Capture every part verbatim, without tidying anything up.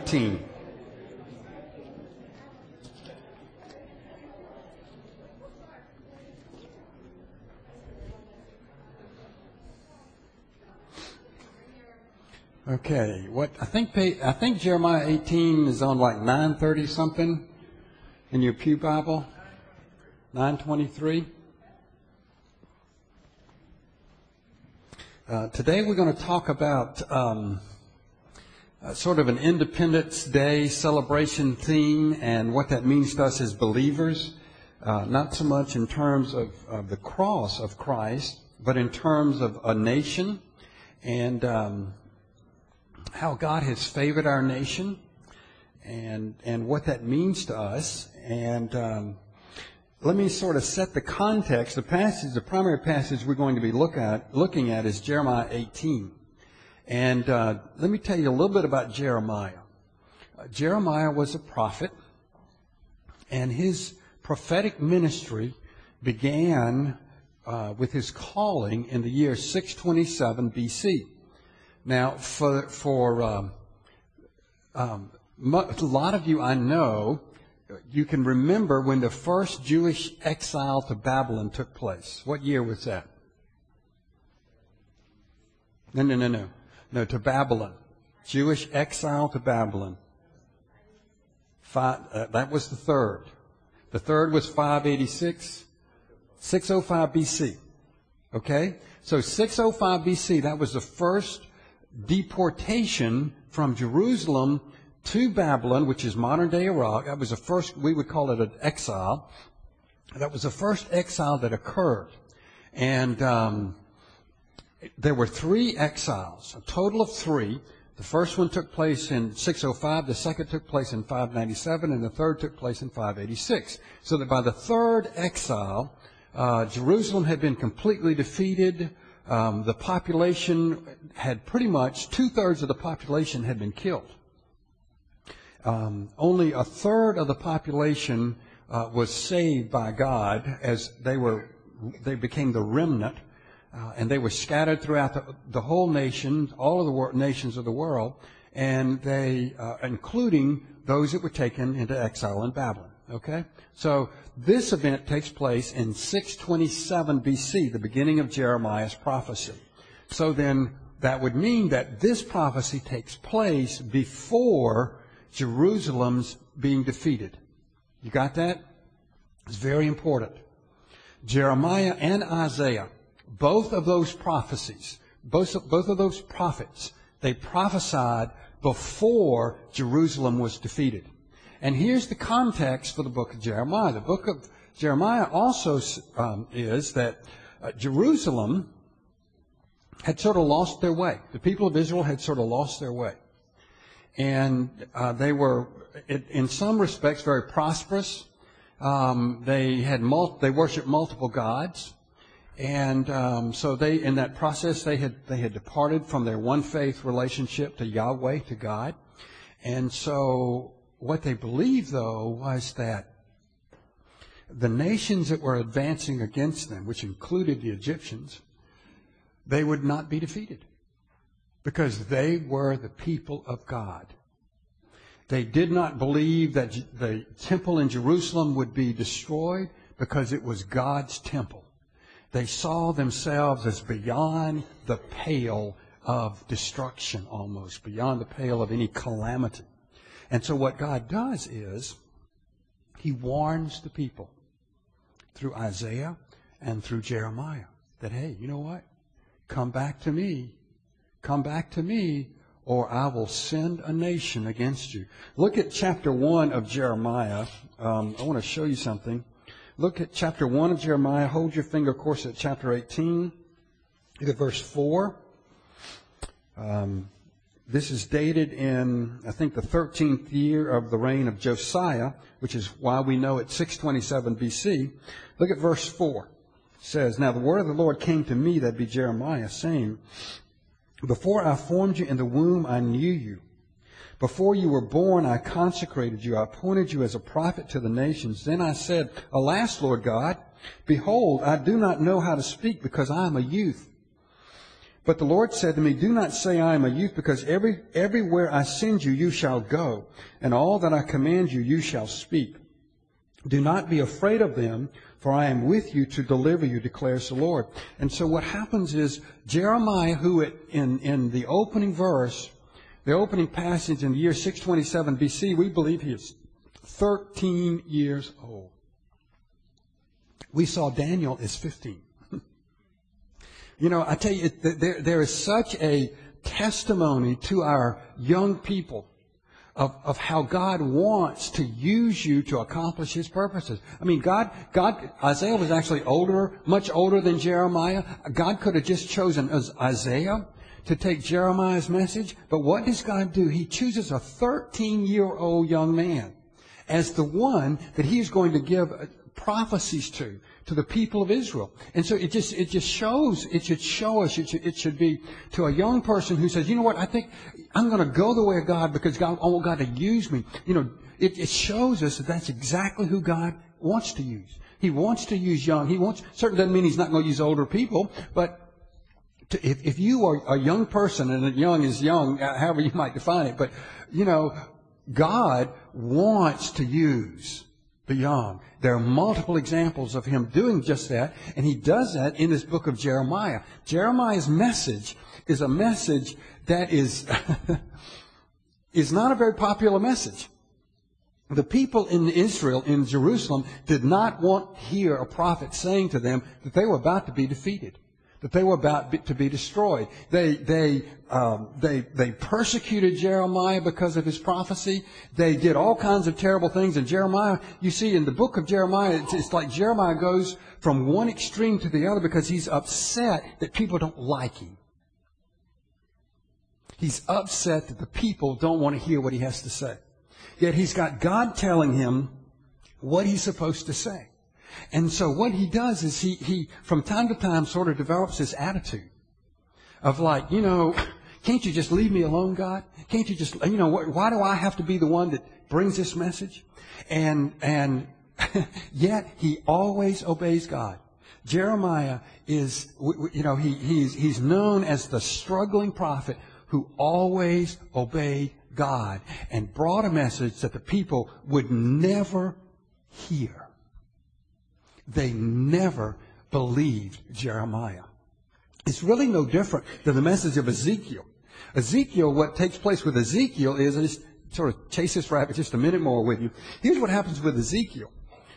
eighteen. Okay, what I think I think Jeremiah eighteen is on like nine thirty something in your pew Bible. nine twenty-three. Uh, today we're going to talk about um, uh, sort of an Independence Day celebration theme and what that means to us as believers. Uh, not so much in terms of, of the cross of Christ, but in terms of a nation and um, how God has favored our nation and and what that means to us. And um, let me sort of set the context. The passage, the primary passage we're going to be look at, looking at is Jeremiah eighteen. And uh, let me tell you a little bit about Jeremiah. Uh, Jeremiah was a prophet, and his prophetic ministry began uh, with his calling in the year six twenty-seven B C. Now, for for um, um, a lot of you I know, you can remember when the first Jewish exile to Babylon took place. What year was that? No, no, no, no. No, to Babylon. Jewish exile to Babylon. Five, uh, that was the third. The third was five eighty-six, six oh five B C. Okay? So six oh five B C, that was the first deportation from Jerusalem to Babylon, which is modern-day Iraq. That was the first, we would call it an exile. That was the first exile that occurred. And um, there were three exiles, a total of three. The first one took place in six oh five, the second took place in five ninety-seven, and the third took place in five eighty-six. So that by the third exile, uh, Jerusalem had been completely defeated. Um, the population had pretty much, two-thirds of the population had been killed. Um, only a third of the population uh, was saved by God as they were, they became the remnant, uh, and they were scattered throughout the, the whole nation, all of the wor- nations of the world, and they, uh, including those that were taken into exile in Babylon. Okay? So this event takes place in six twenty-seven B C, the beginning of Jeremiah's prophecy. So then that would mean that this prophecy takes place before Jerusalem's being defeated. You got that? It's very important. Jeremiah and Isaiah, both of those prophecies, both of, both of those prophets, they prophesied before Jerusalem was defeated. And here's the context for the book of Jeremiah. The book of Jeremiah also um, is that uh, Jerusalem had sort of lost their way. The people of Israel had sort of lost their way. And uh, they were, in some respects, very prosperous. Um, they had mul- they worshipped multiple gods, and um, so they, in that process, they had they had departed from their one faith relationship to Yahweh, to God. And so, what they believed, though, was that the nations that were advancing against them, which included the Egyptians, they would not be defeated, because they were the people of God. They did not believe that the temple in Jerusalem would be destroyed because it was God's temple. They saw themselves as beyond the pale of destruction, almost, beyond the pale of any calamity. And so what God does is He warns the people through Isaiah and through Jeremiah that, hey, you know what? Come back to me. Come back to me, or I will send a nation against you. Look at chapter one of Jeremiah. Um, I want to show you something. Look at chapter one of Jeremiah. Hold your finger, of course, at chapter eighteen. Look at verse four. Um, this is dated in, I think, the thirteenth year of the reign of Josiah, which is why we know it's six twenty-seven B C. Look at verse four. It says, "Now the word of the Lord came to me," that'd be Jeremiah, saying, "Before I formed you in the womb, I knew you. Before you were born, I consecrated you. I appointed you as a prophet to the nations. Then I said, Alas, Lord God, behold, I do not know how to speak because I am a youth. But the Lord said to me, do not say I am a youth, because every, everywhere I send you, you shall go, and all that I command you, you shall speak. Do not be afraid of them, for I am with you to deliver you, declares the Lord. And so what happens is Jeremiah, who in, in the opening verse, the opening passage in the year six twenty-seven B C, we believe he is thirteen years old. We saw Daniel is fifteen. You know, I tell you, there, there is such a testimony to our young people of, of how God wants to use you to accomplish His purposes. I mean, God, God, Isaiah was actually older, much older than Jeremiah. God could have just chosen Isaiah to take Jeremiah's message. But what does God do? He chooses a thirteen-year-old young man as the one that He is going to give prophecies to, to the people of Israel. And so it just, it just shows, it should show us, it should, it should be to a young person who says, you know what, I think I'm going to go the way of God because God, I want God to use me. You know, it, it shows us that that's exactly who God wants to use. He wants to use young. He wants, certainly doesn't mean He's not going to use older people, but to, if, if you are a young person, and young is young, however you might define it, but, you know, God wants to use the young. There are multiple examples of Him doing just that, and He does that in this book of Jeremiah. Jeremiah's message is a message that is, is not a very popular message. The people in Israel, in Jerusalem, did not want to hear a prophet saying to them that they were about to be defeated, that they were about to be destroyed. They, they, um, they, they persecuted Jeremiah because of his prophecy. They did all kinds of terrible things. And Jeremiah, you see, in the book of Jeremiah, it's, it's like Jeremiah goes from one extreme to the other because he's upset that people don't like him. He's upset that the people don't want to hear what he has to say. Yet he's got God telling him what he's supposed to say. And so what he does is he, he, from time to time, sort of develops this attitude of like, you know, can't you just leave me alone, God? Can't you just, you know, why do I have to be the one that brings this message? And, and yet he always obeys God. Jeremiah is, you know, he, he's, he's known as the struggling prophet who always obeyed God and brought a message that the people would never hear. They never believed Jeremiah. It's really no different than the message of Ezekiel. Ezekiel, what takes place with Ezekiel is, I just sort of chase this rabbit just a minute more with you. Here's what happens with Ezekiel.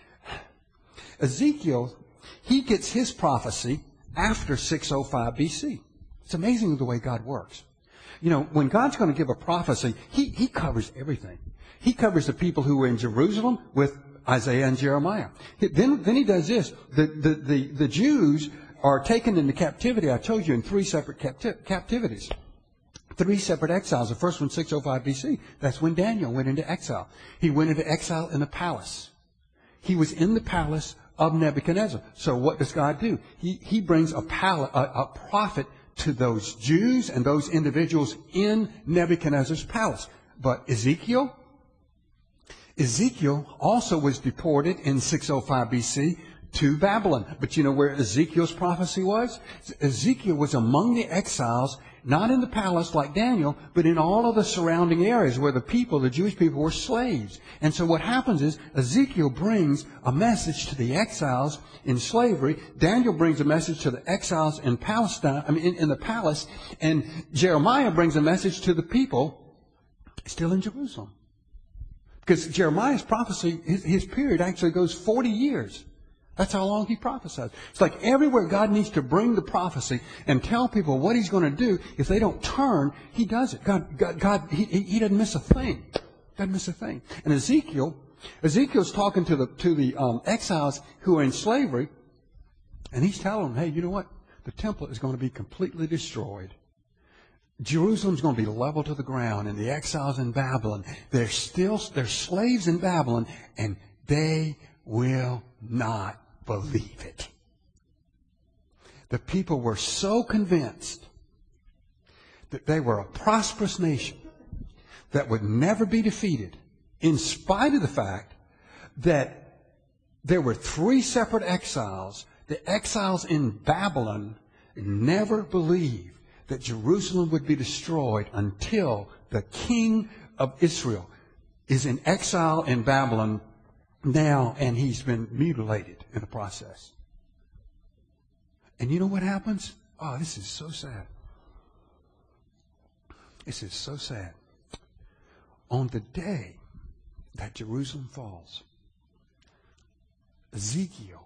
Ezekiel, he gets his prophecy after six oh five B C. It's amazing the way God works. You know, when God's going to give a prophecy, he, he covers everything. He covers the people who were in Jerusalem with Isaiah and Jeremiah. Then, then he does this. The, the, the, the Jews are taken into captivity, I told you, in three separate capti- captivities. Three separate exiles. The first one, six oh five B C. That's when Daniel went into exile. He went into exile in the palace. He was in the palace of Nebuchadnezzar. So what does God do? He, he brings a, pal- a, a prophet to those Jews and those individuals in Nebuchadnezzar's palace. But Ezekiel, Ezekiel also was deported in six oh five B C to Babylon. But you know where Ezekiel's prophecy was? Ezekiel was among the exiles, not in the palace like Daniel, but in all of the surrounding areas where the people, the Jewish people, were slaves. And so what happens is Ezekiel brings a message to the exiles in slavery. Daniel brings a message to the exiles in Palestine, I mean, in, in the palace. And Jeremiah brings a message to the people still in Jerusalem. Because Jeremiah's prophecy, his, his period actually goes forty years. That's how long he prophesied. It's like everywhere God needs to bring the prophecy and tell people what He's going to do, if they don't turn, He does it. God, God, God he, he doesn't miss a thing. Doesn't miss a thing. And Ezekiel, Ezekiel's talking to the to the um, exiles who are in slavery, and he's telling them, hey, you know what? The temple is going to be completely destroyed. Jerusalem's going to be leveled to the ground, and the exiles in Babylon, they're still, they're slaves in Babylon, and they will not believe it. The people were so convinced that they were a prosperous nation that would never be defeated, in spite of the fact that there were three separate exiles. The exiles in Babylon never believed that Jerusalem would be destroyed until the king of Israel is in exile in Babylon now, and he's been mutilated in the process. And you know what happens? Oh, this is so sad. This is so sad. On the day that Jerusalem falls, Ezekiel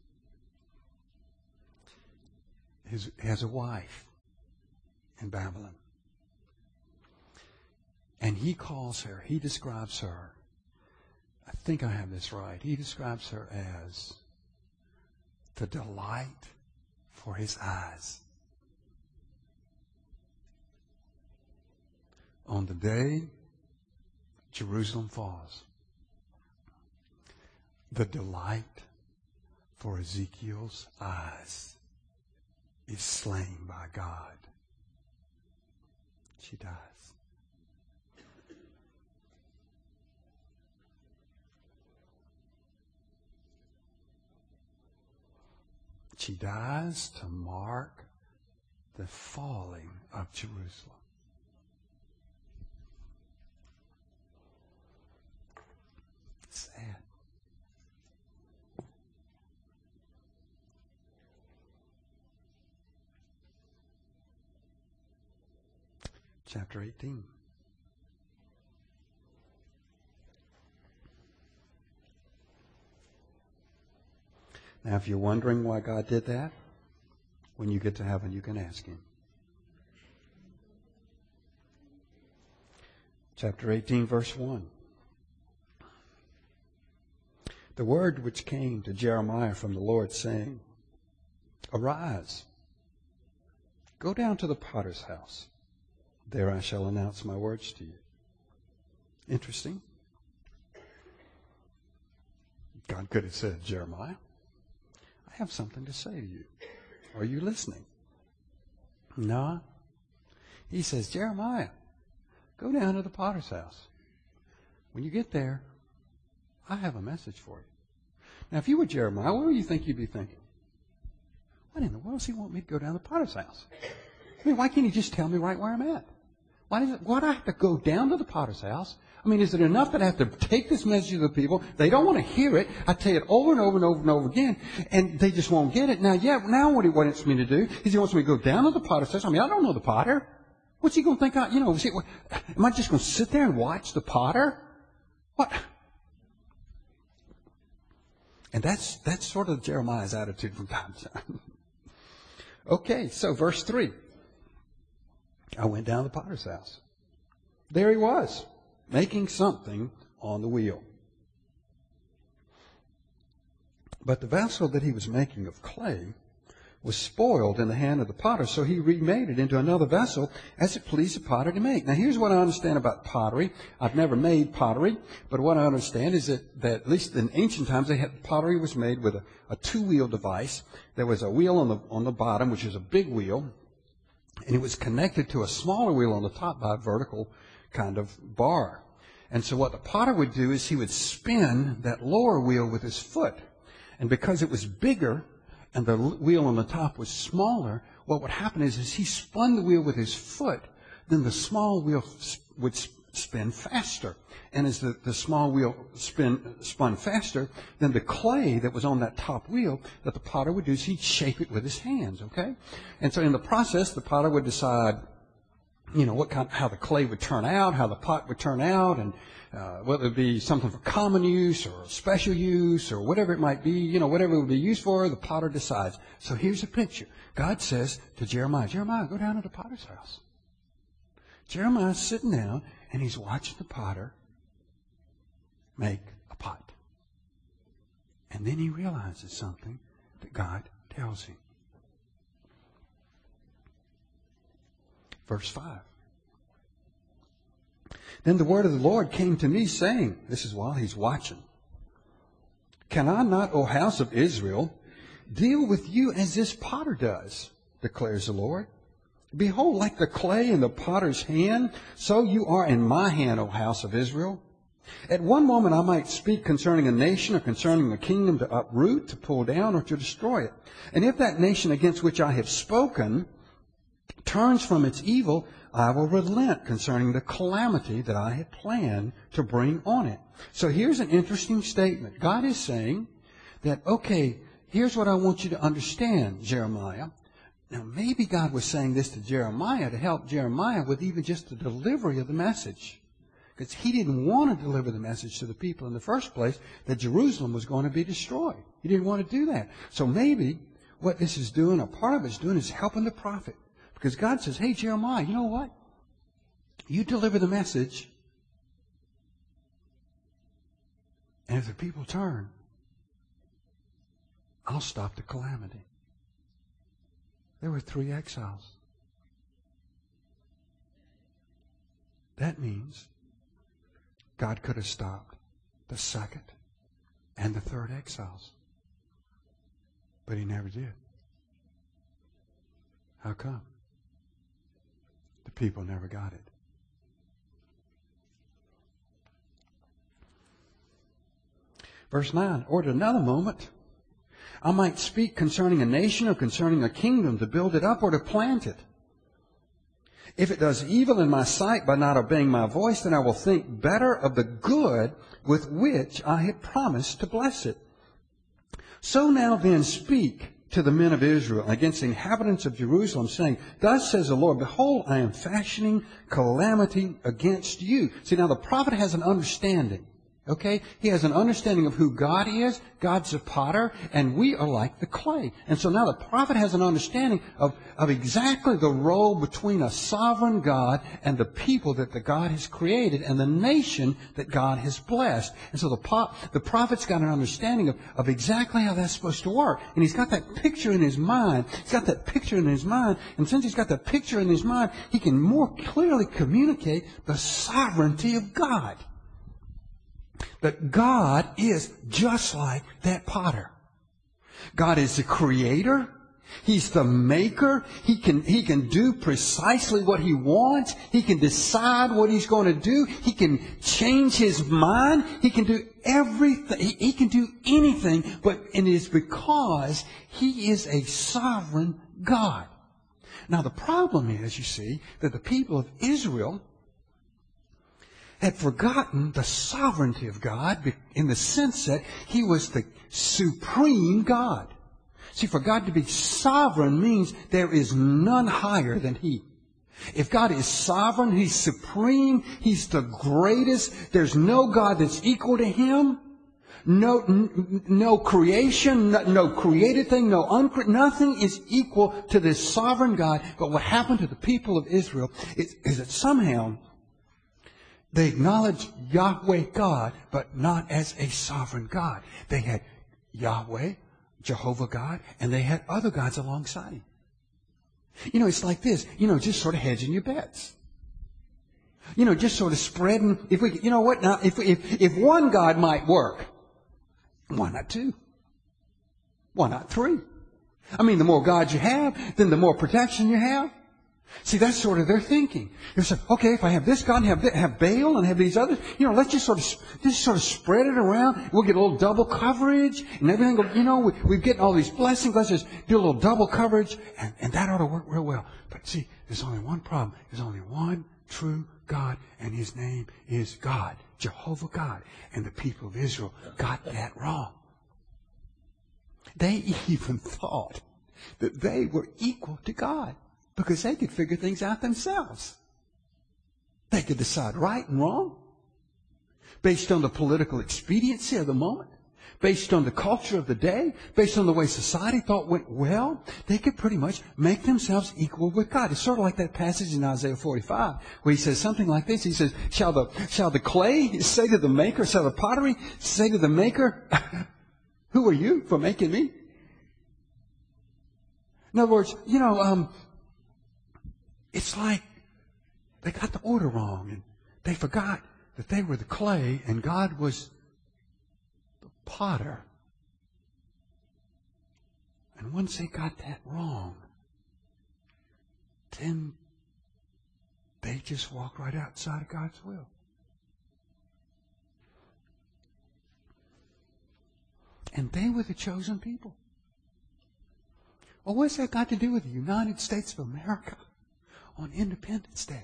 his, has a wife in Babylon. And he calls her, he describes her, I think I have this right, he describes her as the delight for his eyes. On the day Jerusalem falls, the delight for Ezekiel's eyes is slain by God. She dies. She dies to mark the falling of Jerusalem. Sad. Chapter eighteen. Now, if you're wondering why God did that, when you get to heaven, you can ask Him. Chapter eighteen, verse one. The word which came to Jeremiah from the Lord, saying, Arise, go down to the potter's house. There I shall announce my words to you. Interesting. God could have said, Jeremiah, I have something to say to you. Are you listening? No. He says, Jeremiah, go down to the potter's house. When you get there, I have a message for you. Now, if you were Jeremiah, what do you think you'd be thinking? What in the world does he want me to go down to the potter's house? I mean, why can't he just tell me right where I'm at? Why does it, why do I have to go down to the potter's house? I mean, is it enough that I have to take this message to the people? They don't want to hear it. I tell it over and over and over and over again, and they just won't get it. Now, yeah, now what he wants me to do is he wants me to go down to the potter's house. I mean, I don't know the potter. What's he going to think? I, you know, is he, am I just going to sit there and watch the potter? What? And that's that's sort of Jeremiah's attitude from time to time. Okay, so verse three. I went down to the potter's house. There he was, making something on the wheel. But the vessel that he was making of clay was spoiled in the hand of the potter, so he remade it into another vessel as it pleased the potter to make. Now, here's what I understand about pottery. I've never made pottery, but what I understand is that, that at least in ancient times, they had, pottery was made with a, a two-wheel device. There was a wheel on the on the bottom, which is a big wheel, and it was connected to a smaller wheel on the top by a vertical kind of bar. And so what the potter would do is he would spin that lower wheel with his foot. And because it was bigger and the wheel on the top was smaller, what would happen is, is he spun the wheel with his foot, then the small wheel would spin faster. And as the, the small wheel spin, spun faster, then the clay that was on that top wheel that the potter would do is he'd shape it with his hands, okay? And so in the process, the potter would decide, you know, what kind, how the clay would turn out, how the pot would turn out, and uh, whether it would be something for common use or special use or whatever it might be, you know, whatever it would be used for, the potter decides. So here's a picture. God says to Jeremiah, Jeremiah, go down to the potter's house. Jeremiah's sitting down, and he's watching the potter make a pot. And then he realizes something that God tells him. Verse five. Then the word of the Lord came to me, saying, this is while he's watching, Can I not, O house of Israel, deal with you as this potter does, declares the Lord? Behold, like the clay in the potter's hand, so you are in my hand, O house of Israel. At one moment I might speak concerning a nation or concerning a kingdom to uproot, to pull down, or to destroy it. And if that nation against which I have spoken turns from its evil, I will relent concerning the calamity that I had planned to bring on it. So here's an interesting statement. God is saying that, okay, here's what I want you to understand, Jeremiah. Now, maybe God was saying this to Jeremiah to help Jeremiah with even just the delivery of the message. Because he didn't want to deliver the message to the people in the first place that Jerusalem was going to be destroyed. He didn't want to do that. So maybe what this is doing, or part of it's doing, is helping the prophet. Because God says, hey, Jeremiah, you know what? You deliver the message, and if the people turn, I'll stop the calamity. There were three exiles. That means God could have stopped the second and the third exiles. But he never did. How come? The people never got it. Verse nine, or at another moment, I might speak concerning a nation or concerning a kingdom to build it up or to plant it. If it does evil in my sight by not obeying my voice, then I will think better of the good with which I had promised to bless it. So now then speak to the men of Israel against the inhabitants of Jerusalem, saying, thus says the Lord, behold, I am fashioning calamity against you. See, now the prophet has an understanding. Okay? He has an understanding of who God is. God's a potter, and we are like the clay. And so now the prophet has an understanding of, of exactly the role between a sovereign God and the people that the God has created and the nation that God has blessed. And so the, po- the prophet's got an understanding of, of exactly how that's supposed to work. And he's got that picture in his mind. He's got that picture in his mind. And since he's got that picture in his mind, he can more clearly communicate the sovereignty of God. That God is just like that potter. God is the creator. He's the maker. He can, he can do precisely what he wants. He can decide what he's going to do. He can change his mind. He can do everything. He, he can do anything, but it is because he is a sovereign God. Now the problem is, you see, that the people of Israel had forgotten the sovereignty of God in the sense that he was the supreme God. See, for God to be sovereign means there is none higher than he. If God is sovereign, he's supreme, he's the greatest, there's no God that's equal to him. No, n- no creation, no, no created thing, no uncreated, nothing is equal to this sovereign God. But what happened to the people of Israel is, is that somehow they acknowledged Yahweh God, but not as a sovereign God. They had Yahweh, Jehovah God, and they had other gods alongside him. You know, it's like this. You know, just sort of hedging your bets. You know, just sort of spreading. If we, you know what? Now, if if if one God might work, why not two? Why not three? I mean, the more gods you have, then the more protection you have. See, that's sort of their thinking. They say, okay, if I have this God and have, have Baal and have these others, you know, let's just sort of just sort of spread it around. We'll get a little double coverage and everything. Will, you know, we, we're getting all these blessings. Let's just do a little double coverage, and, and that ought to work real well. But see, there's only one problem. There's only one true God, and his name is God, Jehovah God. And the people of Israel got that wrong. They even thought that they were equal to God, because they could figure things out themselves. They could decide right and wrong based on the political expediency of the moment, based on the culture of the day, based on the way society thought went well. They could pretty much make themselves equal with God. It's sort of like that passage in Isaiah forty-five where he says something like this. He says, shall the, shall the clay say to the maker, shall the pottery say to the maker, who are you for making me? In other words, you know, um, it's like they got the order wrong, and they forgot that they were the clay and God was the potter. And once they got that wrong, then they just walked right outside of God's will. And they were the chosen people. Well, what's that got to do with the United States of America? on Independence Day.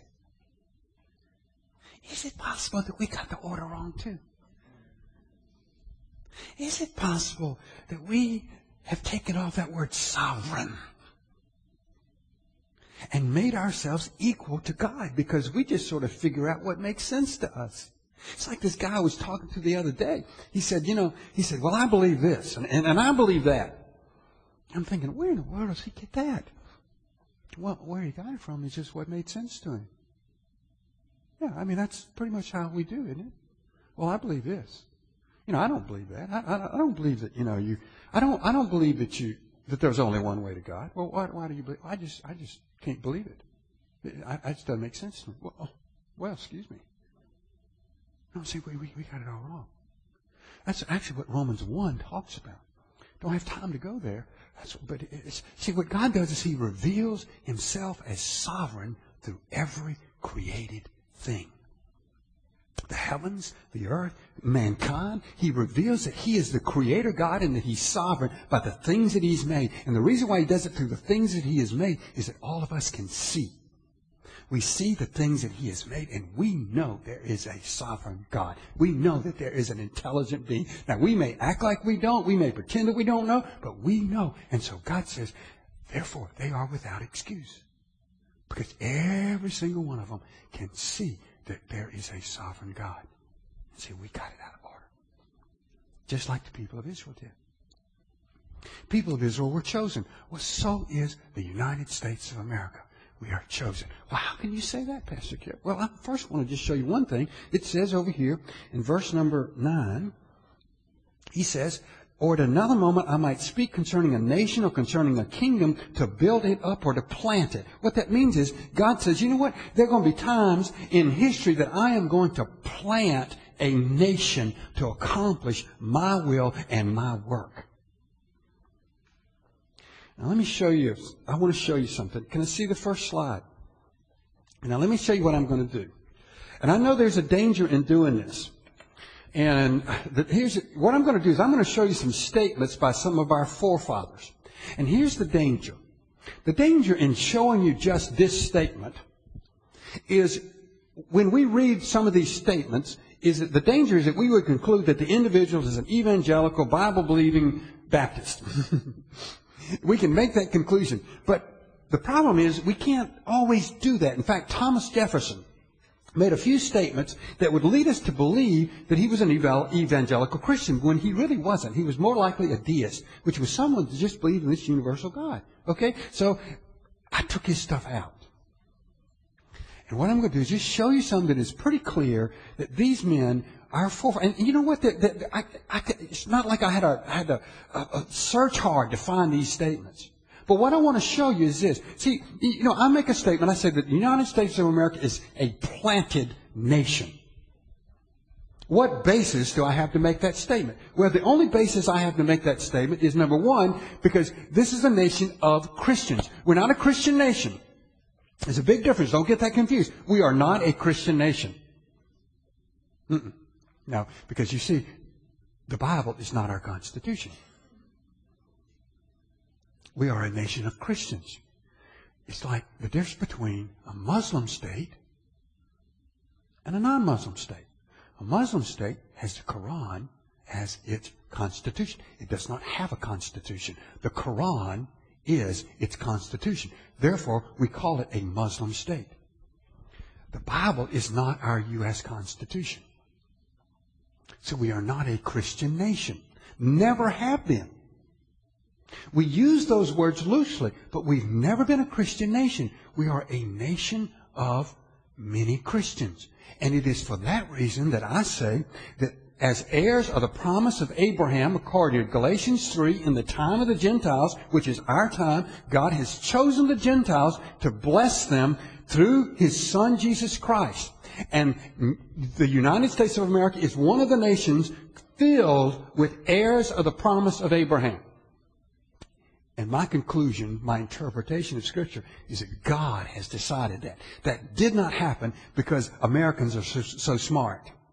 Is it possible that we got the order wrong too? Is it possible that we have taken off that word sovereign and made ourselves equal to God because we just sort of figure out what makes sense to us? It's like this guy I was talking to the other day. He said, you know, he said, well, I believe this and, and, and I believe that. I'm thinking, where in the world does he get that? Well, where he got it from is just what made sense to him. Yeah, I mean, that's pretty much how we do, isn't it? Well, I believe this. You know, I don't believe that. I, I, I don't believe that, you know, you, I don't, I don't believe that you, that there's only one way to God. Well, why, why do you believe? I just, I just can't believe it. I, I just doesn't make sense to me. Well, oh, well, excuse me. No, see, we, we, we got it all wrong. That's actually what Romans one talks about. Don't have time to go there. That's, but it's, see, what God does is He reveals Himself as sovereign through every created thing. The heavens, the earth, mankind. He reveals that He is the Creator God and that He's sovereign by the things that He's made. And the reason why He does it through the things that He has made is that all of us can see. We see the things that He has made, and we know there is a sovereign God. We know that there is an intelligent being. Now, we may act like we don't. We may pretend that we don't know, but we know. And so God says, therefore, they are without excuse. Because every single one of them can see that there is a sovereign God. And see, we got it out of order. Just like the people of Israel did. People of Israel were chosen. Well, so is the United States of America. We are chosen. Well, how can you say that, Pastor Kip? Well, I first want to just show you one thing. It says over here in verse number nine, he says, or at another moment I might speak concerning a nation or concerning a kingdom to build it up or to plant it. What that means is God says, you know what? There are going to be times in history that I am going to plant a nation to accomplish my will and my work. Now let me show you, I want to show you something. Can I see the first slide? Now let me show you what I'm going to do. And I know there's a danger in doing this. And the, here's what I'm going to do is I'm going to show you some statements by some of our forefathers. And here's the danger. The danger in showing you just this statement is when we read some of these statements, is that the danger is that we would conclude that the individual is an evangelical, Bible-believing Baptist. We can make that conclusion. But the problem is we can't always do that. In fact, Thomas Jefferson made a few statements that would lead us to believe that he was an evangelical Christian when he really wasn't. He was more likely a deist, which was someone that just believed in this universal God. Okay? So I took his stuff out. And what I'm going to do is just show you something that is pretty clear that these men are for. And you know what? The, the, I, I, it's not like I had, a, I had to a search hard to find these statements. But what I want to show you is this. See, you know, I make a statement. I say that the United States of America is a planted nation. What basis do I have to make that statement? Well, the only basis I have to make that statement is, number one, because this is a nation of Christians. We're not a Christian nation. There's a big difference. Don't get that confused. We are not a Christian nation. Mm-mm. No, because you see, the Bible is not our Constitution. We are a nation of Christians. It's like the difference between a Muslim state and a non-Muslim state. A Muslim state has the Quran as its constitution. It does not have a constitution. The Quran is its constitution. Therefore, we call it a Muslim state. The Bible is not our U S Constitution. So we are not a Christian nation. Never have been. We use those words loosely, but we've never been a Christian nation. We are a nation of many Christians. And it is for that reason that I say that as heirs of the promise of Abraham, according to Galatians three, in the time of the Gentiles, which is our time, God has chosen the Gentiles to bless them through His Son, Jesus Christ. And the United States of America is one of the nations filled with heirs of the promise of Abraham. And my conclusion, my interpretation of Scripture is that God has decided that. That did not happen because Americans are so, so smart.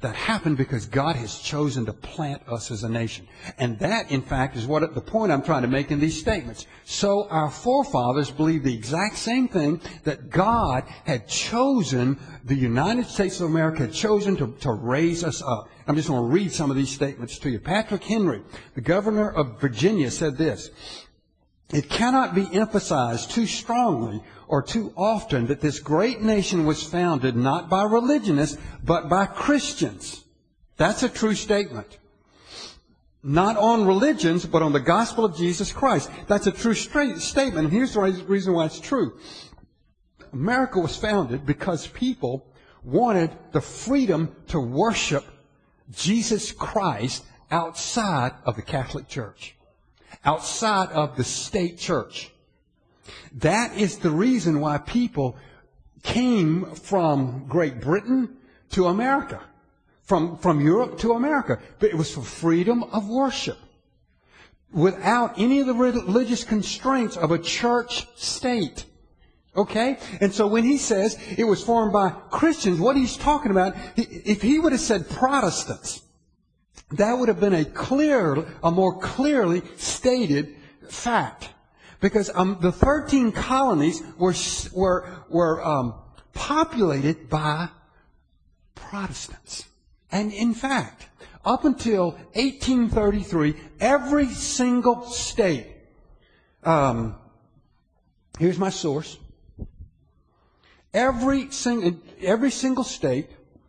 that happened because God has chosen to plant us as a nation. And that, in fact, is what the point I'm trying to make in these statements. So our forefathers believed the exact same thing, that God had chosen, the United States of America had chosen to, to raise us up. I'm just going to read some of these statements to you. Patrick Henry, the governor of Virginia, said this: "It cannot be emphasized too strongly or too often that this great nation was founded not by religionists, but by Christians." That's a true statement. Not on religions, but on the gospel of Jesus Christ. That's a true straight statement. And here's the reason why it's true. America was founded because people wanted the freedom to worship Jesus Christ outside of the Catholic Church, outside of the state church. That is the reason why people came from Great Britain to America, from, from Europe to America. But it was for freedom of worship, without any of the religious constraints of a church state. Okay? And so when he says it was formed by Christians, what he's talking about, if he would have said Protestants, that would have been a clear, a more clearly stated fact. Because um, the thirteen colonies were were were um, populated by Protestants, and in fact, up until eighteen thirty-three, every single state. Um, here's my source. Every single every single state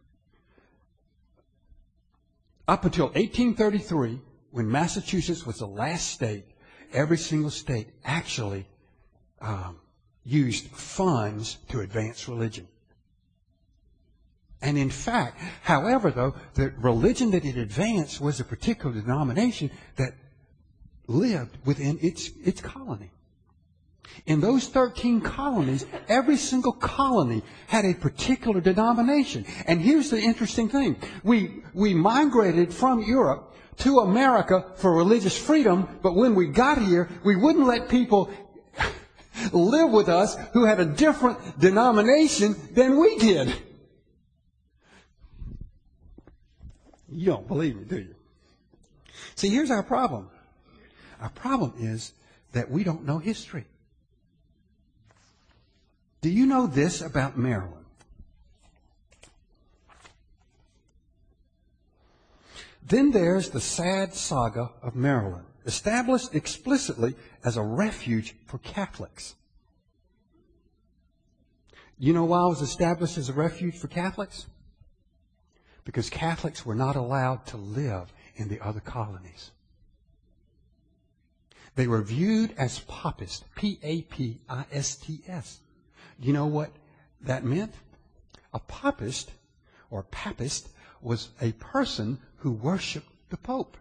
up until eighteen thirty-three, when Massachusetts was the last state, every single state actually um, used funds to advance religion. And in fact, however, though, the religion that it advanced was a particular denomination that lived within its its colony. In those thirteen colonies, every single colony had a particular denomination. And here's the interesting thing. We, we migrated from Europe to America for religious freedom, but when we got here, we wouldn't let people live with us who had a different denomination than we did. You don't believe me, do you? See, here's our problem. Our problem is that we don't know history. Do you know this about Maryland? Then there's the sad saga of Maryland, established explicitly as a refuge for Catholics. You know why it was established as a refuge for Catholics? Because Catholics were not allowed to live in the other colonies. They were viewed as papists, P A P I S T S. You know what that meant? A papist, or papist, was a person who worshiped the Pope.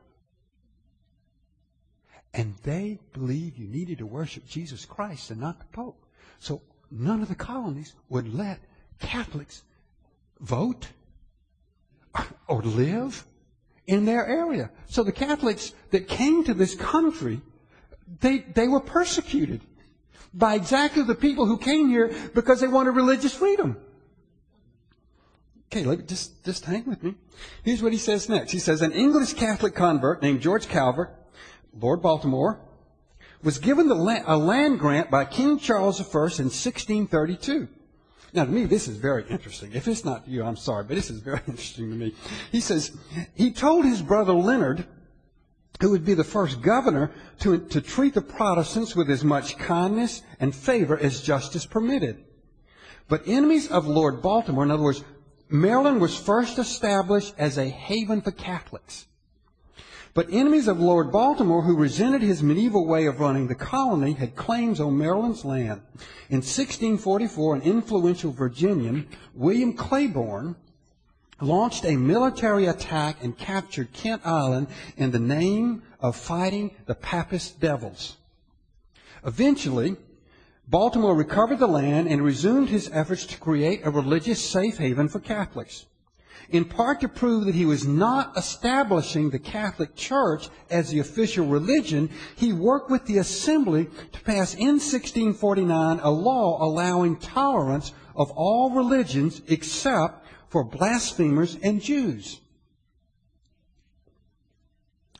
And they believed you needed to worship Jesus Christ and not the Pope. So none of the colonies would let Catholics vote or live in their area. So the Catholics that came to this country, they, they were persecuted by exactly the people who came here because they wanted religious freedom. Okay, let me just, just hang with me. Here's what he says next. He says, an English Catholic convert named George Calvert, Lord Baltimore, was given the la- a land grant by King Charles the First in sixteen thirty-two. Now, to me, this is very interesting. If it's not you, I'm sorry, but this is very interesting to me. He says, he told his brother Leonard, who would be the first governor, to, to treat the Protestants with as much kindness and favor as justice permitted. But enemies of Lord Baltimore, in other words, Maryland was first established as a haven for Catholics. But enemies of Lord Baltimore, who resented his medieval way of running the colony, had claims on Maryland's land. In sixteen forty-four, an influential Virginian, William Claiborne, launched a military attack and captured Kent Island in the name of fighting the Papist devils. Eventually, Baltimore recovered the land and resumed his efforts to create a religious safe haven for Catholics. In part to prove that he was not establishing the Catholic Church as the official religion, he worked with the Assembly to pass in sixteen forty-nine a law allowing tolerance of all religions except for blasphemers and Jews.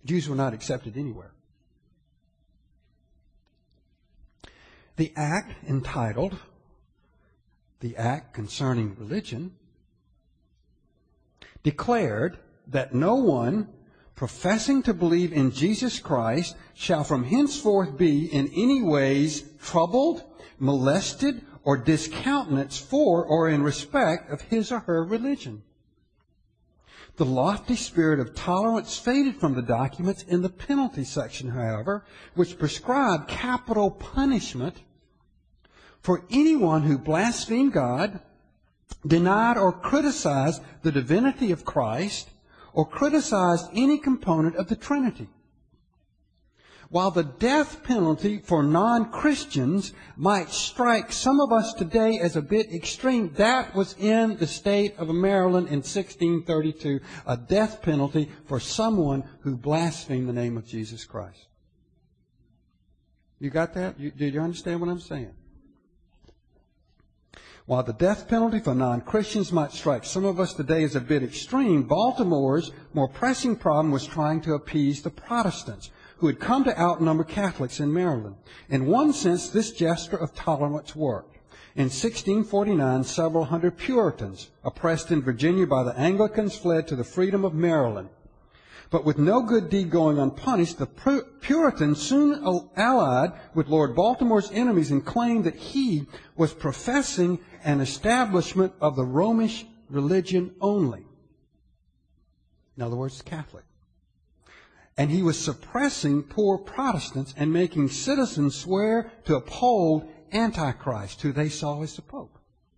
Jews were not accepted anywhere. The act entitled, the act concerning religion, declared that no one professing to believe in Jesus Christ shall from henceforth be in any ways troubled, molested, or discountenanced for or in respect of his or her religion. The lofty spirit of tolerance faded from the documents in the penalty section, however, which prescribed capital punishment for anyone who blasphemed God, denied or criticized the divinity of Christ, or criticized any component of the Trinity. While the death penalty for non-Christians might strike some of us today as a bit extreme, that was in the state of Maryland in sixteen thirty-two, a death penalty for someone who blasphemed the name of Jesus Christ. You got that? You, do you understand what I'm saying? While the death penalty for non-Christians might strike some of us today as a bit extreme, Baltimore's more pressing problem was trying to appease the Protestants, who had come to outnumber Catholics in Maryland. In one sense, this gesture of tolerance worked. In sixteen forty-nine, several hundred Puritans, oppressed in Virginia by the Anglicans, fled to the freedom of Maryland. But with no good deed going unpunished, the Puritans soon allied with Lord Baltimore's enemies and claimed that he was professing an establishment of the Romish religion only. In other words, Catholic. And he was suppressing poor Protestants and making citizens swear to uphold Antichrist, who they saw as the Pope.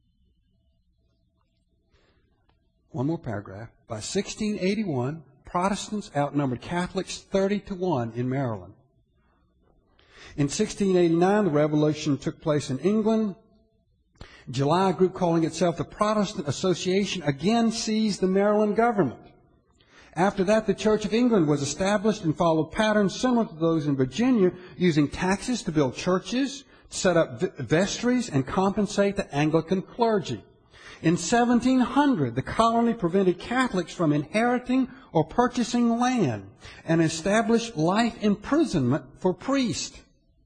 One more paragraph. By sixteen eighty-one, Protestants outnumbered Catholics thirty to one in Maryland. In sixteen eighty-nine, the revolution took place in England. In July, a group calling itself the Protestant Association again seized the Maryland government. After that, the Church of England was established and followed patterns similar to those in Virginia, using taxes to build churches, set up vestries, and compensate the Anglican clergy. In seventeen hundred, the colony prevented Catholics from inheriting or purchasing land and established life imprisonment for priests.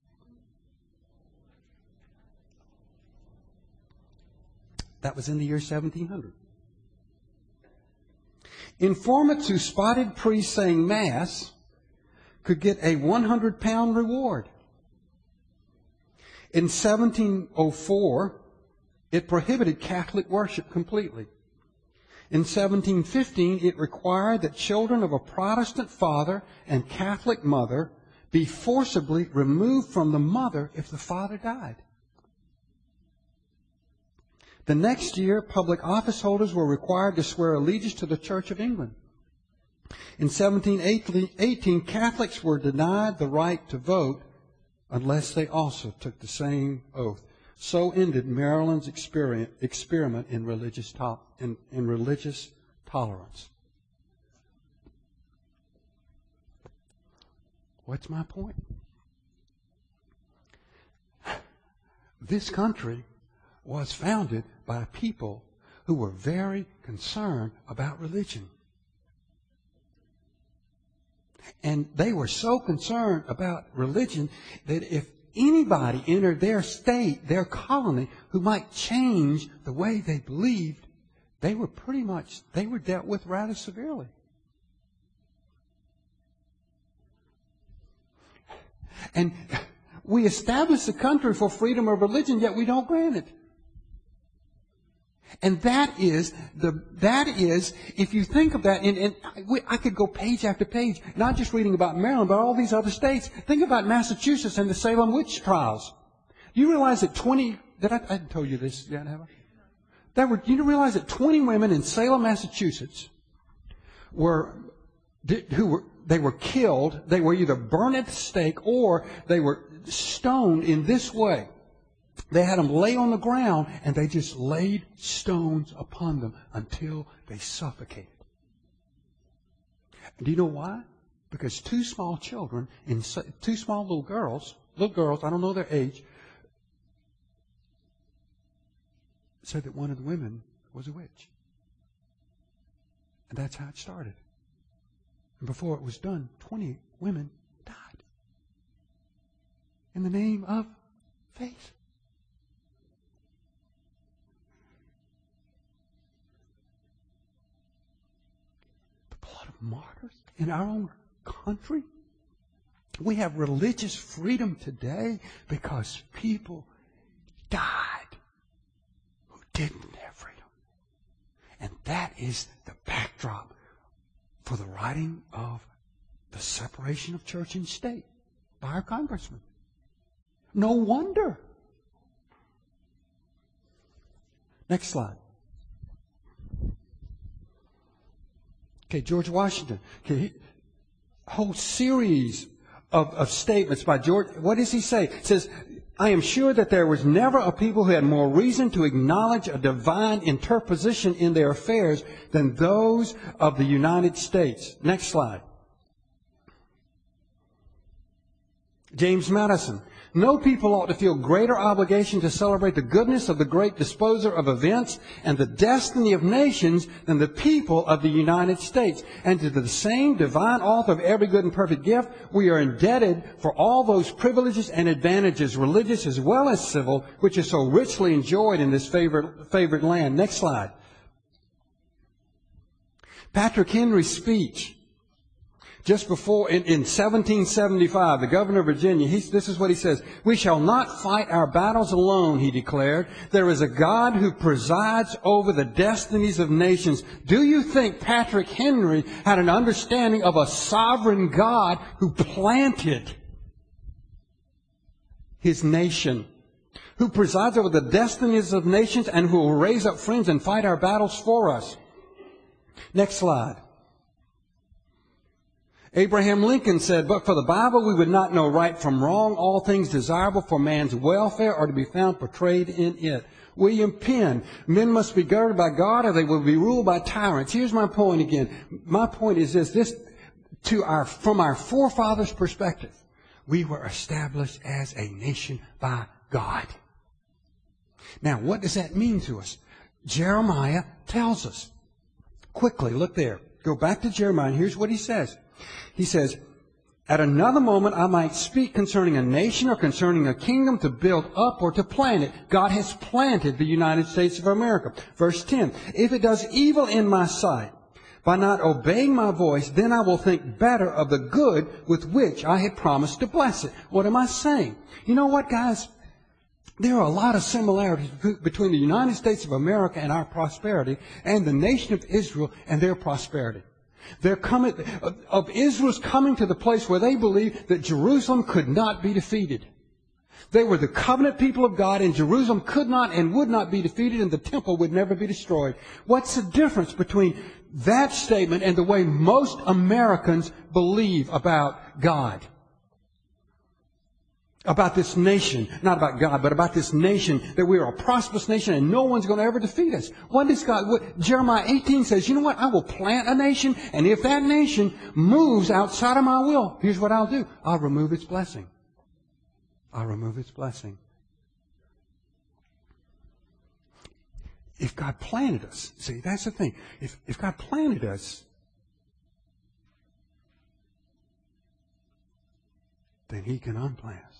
That was in the year seventeen hundred. Informants who spotted priests saying Mass could get a one hundred pound reward. In seventeen oh four, it prohibited Catholic worship completely. In seventeen fifteen, it required that children of a Protestant father and Catholic mother be forcibly removed from the mother if the father died. The next year, public office holders were required to swear allegiance to the Church of England. In seventeen eighteen, Catholics were denied the right to vote unless they also took the same oath. So ended Maryland's experiment in religious, to- in, in religious tolerance. What's my point? This country was founded by people who were very concerned about religion. And they were so concerned about religion that if anybody entered their state, their colony, who might change the way they believed, they were pretty much, they were dealt with rather severely. And we established the country for freedom of religion, yet we don't grant it. And that is, the that is, if you think of that, and, and we, I could go page after page, not just reading about Maryland, but all these other states. Think about Massachusetts and the Salem witch trials. Do you realize that twenty, did I, I hadn't told you this yet, have I? There were, do you realize that twenty women in Salem, Massachusetts were, who were, they were killed, they were either burned at the stake or they were stoned in this way. They had them lay on the ground, and they just laid stones upon them until they suffocated. And do you know why? Because two small children, in two small little girls, little girls, I don't know their age, said that one of the women was a witch. And that's how it started. And before it was done, twenty women died. In the name of faith. The blood of martyrs in our own country. We have religious freedom today because people died who didn't have freedom. And that is the backdrop for the writing of the separation of church and state by our congressman. No wonder. Next slide. Okay, George Washington. Okay, he, whole series of, of statements by George. What does he say? He says, I am sure that there was never a people who had more reason to acknowledge a divine interposition in their affairs than those of the United States. Next slide. James Madison. No people ought to feel greater obligation to celebrate the goodness of the great disposer of events and the destiny of nations than the people of the United States. And to the same divine author of every good and perfect gift, we are indebted for all those privileges and advantages, religious as well as civil, which are so richly enjoyed in this favored, favored land. Next slide. Patrick Henry's speech. Just before, in, in seventeen seventy-five, the governor of Virginia, he, this is what he says. We shall not fight our battles alone, he declared. There is a God who presides over the destinies of nations. Do you think Patrick Henry had an understanding of a sovereign God who planted his nation, who presides over the destinies of nations and who will raise up friends and fight our battles for us? Next slide. Abraham Lincoln said, but for the Bible we would not know right from wrong. All things desirable for man's welfare are to be found portrayed in it. William Penn, men must be governed by God or they will be ruled by tyrants. Here's my point again. My point is this, this to our, from our forefathers' perspective, we were established as a nation by God. Now, what does that mean to us? Jeremiah tells us. Quickly, look there. Go back to Jeremiah, and here's what he says. He says, at another moment I might speak concerning a nation or concerning a kingdom to build up or to plant it. God has planted the United States of America. Verse ten, if it does evil in my sight by not obeying my voice, then I will think better of the good with which I had promised to bless it. What am I saying? You know what, guys? There are a lot of similarities between the United States of America and our prosperity and the nation of Israel and their prosperity. They're coming, of Israel's coming to the place where they believe that Jerusalem could not be defeated. They were the covenant people of God, and Jerusalem could not and would not be defeated, and the temple would never be destroyed. What's the difference between that statement and the way most Americans believe about God? About this nation, not about God, but about this nation, that we are a prosperous nation and no one's going to ever defeat us. What does God, what, Jeremiah eighteen says, you know what? I will plant a nation, and if that nation moves outside of my will, here's what I'll do. I'll remove its blessing. I'll remove its blessing. If God planted us, see, that's the thing. If, if God planted us, then He can unplant us.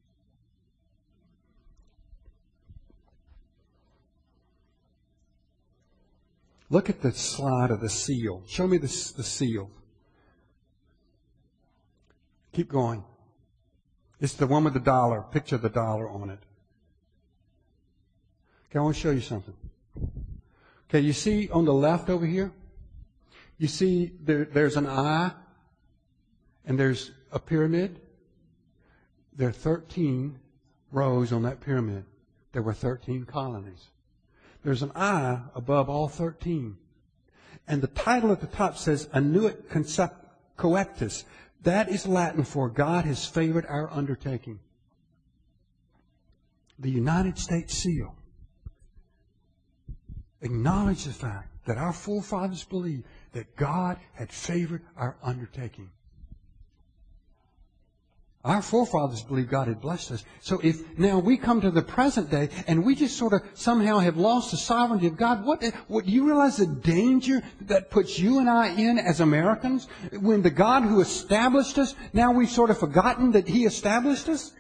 Look at the slide of the seal. Show me the, the seal. Keep going. It's the one with the dollar. Picture the dollar on it. Okay, I want to show you something. Okay, you see on the left over here? You see there, there's an eye and there's a pyramid. There are thirteen rows on that pyramid. There were thirteen colonies. There's an eye above all thirteen. And the title at the top says, Annuit Coeptis. That is Latin for God has favored our undertaking. The United States seal acknowledged the fact that our forefathers believed that God had favored our undertaking. Our forefathers believed God had blessed us. So if now we come to the present day and we just sort of somehow have lost the sovereignty of God, what, what do you realize the danger that puts you and I in as Americans? When the God who established us, now we've sort of forgotten that He established us?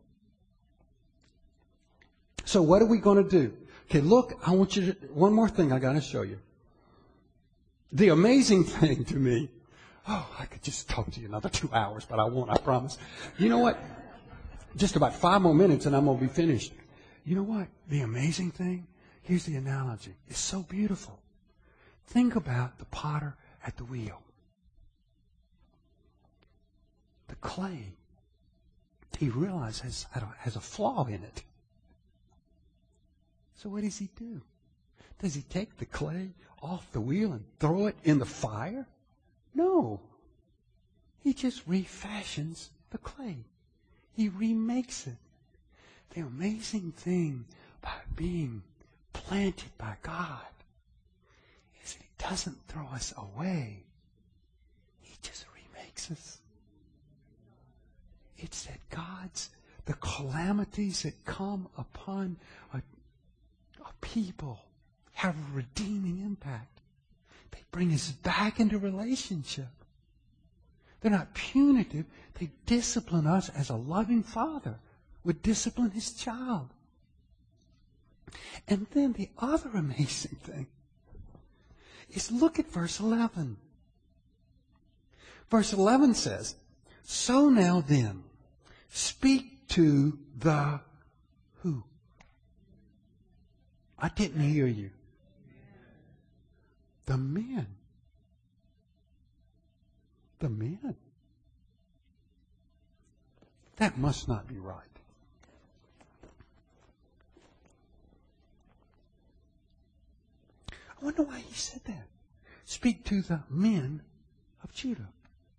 So what are we going to do? Okay, look, I want you to, one more thing I got to show you. The amazing thing to me, oh, I could just talk to you another two hours, but I won't, I promise. You know what? Just about five more minutes and I'm going to be finished. You know what? The amazing thing, here's the analogy. It's so beautiful. Think about the potter at the wheel. The clay, he realizes has, has a flaw in it. So what does he do? Does he take the clay off the wheel and throw it in the fire? No. He just refashions the clay. He remakes it. The amazing thing about being planted by God is that He doesn't throw us away. He just remakes us. It's that God's, the calamities that come upon a, a people have a redeeming impact. They bring us back into relationship. They're not punitive. They discipline us as a loving father would discipline his child. And then the other amazing thing is look at verse eleven. Verse eleven says, so now then, speak to the who? I didn't hear you. The men. The men. That must not be right. I wonder why he said that. Speak to the men of Judah.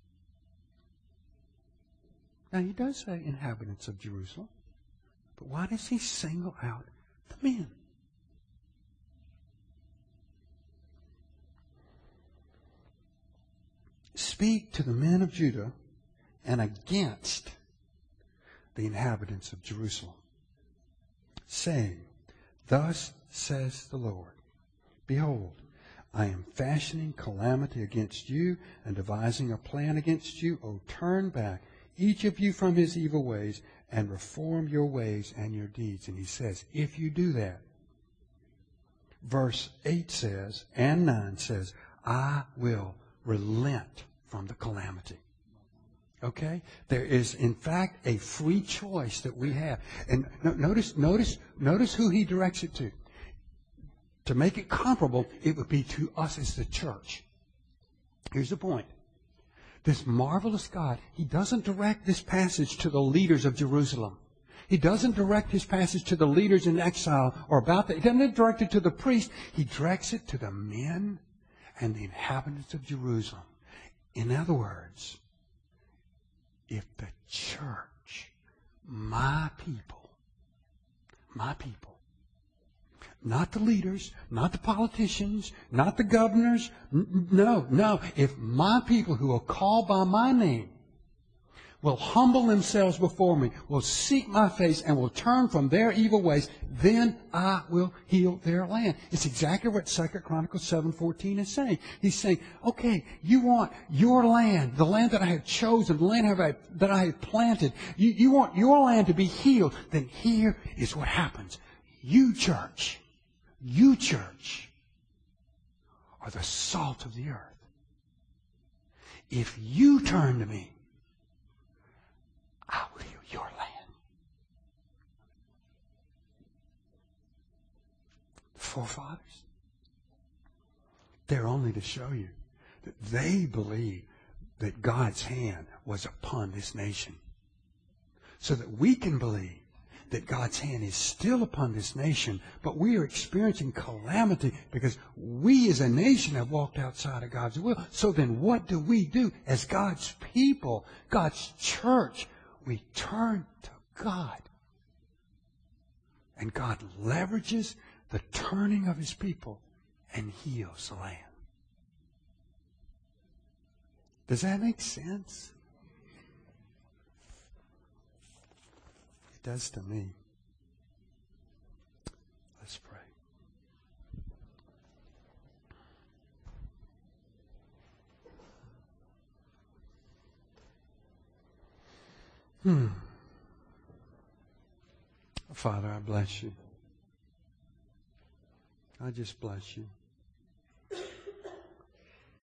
Now he does say inhabitants of Jerusalem, but why does he single out the men? Speak to the men of Judah and against the inhabitants of Jerusalem, saying, thus says the Lord, behold, I am fashioning calamity against you and devising a plan against you. O turn back, each of you from his evil ways, and reform your ways and your deeds. And he says, if you do that, verse eight says, and nine says, I will relent from the calamity. Okay? There is, in fact, a free choice that we have. And no, notice, notice, notice who he directs it to. To make it comparable, it would be to us as the church. Here's the point. This marvelous God, he doesn't direct this passage to the leaders of Jerusalem. He doesn't direct his passage to the leaders in exile or about that. He doesn't direct it to the priest. He directs it to the men and the inhabitants of Jerusalem. In other words, if the church, my people, my people, not the leaders, not the politicians, not the governors, no, no, if my people who are called by my name will humble themselves before me, will seek my face, and will turn from their evil ways, then I will heal their land. It's exactly what Second Chronicles seven fourteen is saying. He's saying, okay, you want your land, the land that I have chosen, the land have I, that I have planted, you, you want your land to be healed, then here is what happens. You church, you church are the salt of the earth. If you turn to me, I will heal your land. The forefathers, they're only to show you that they believe that God's hand was upon this nation. So that we can believe that God's hand is still upon this nation, but we are experiencing calamity because we as a nation have walked outside of God's will. So then what do we do as God's people, God's church? We turn to God. And God leverages the turning of his people and heals the land. Does that make sense? It does to me. Let's pray. Hmm. Father, I bless you. I just bless you.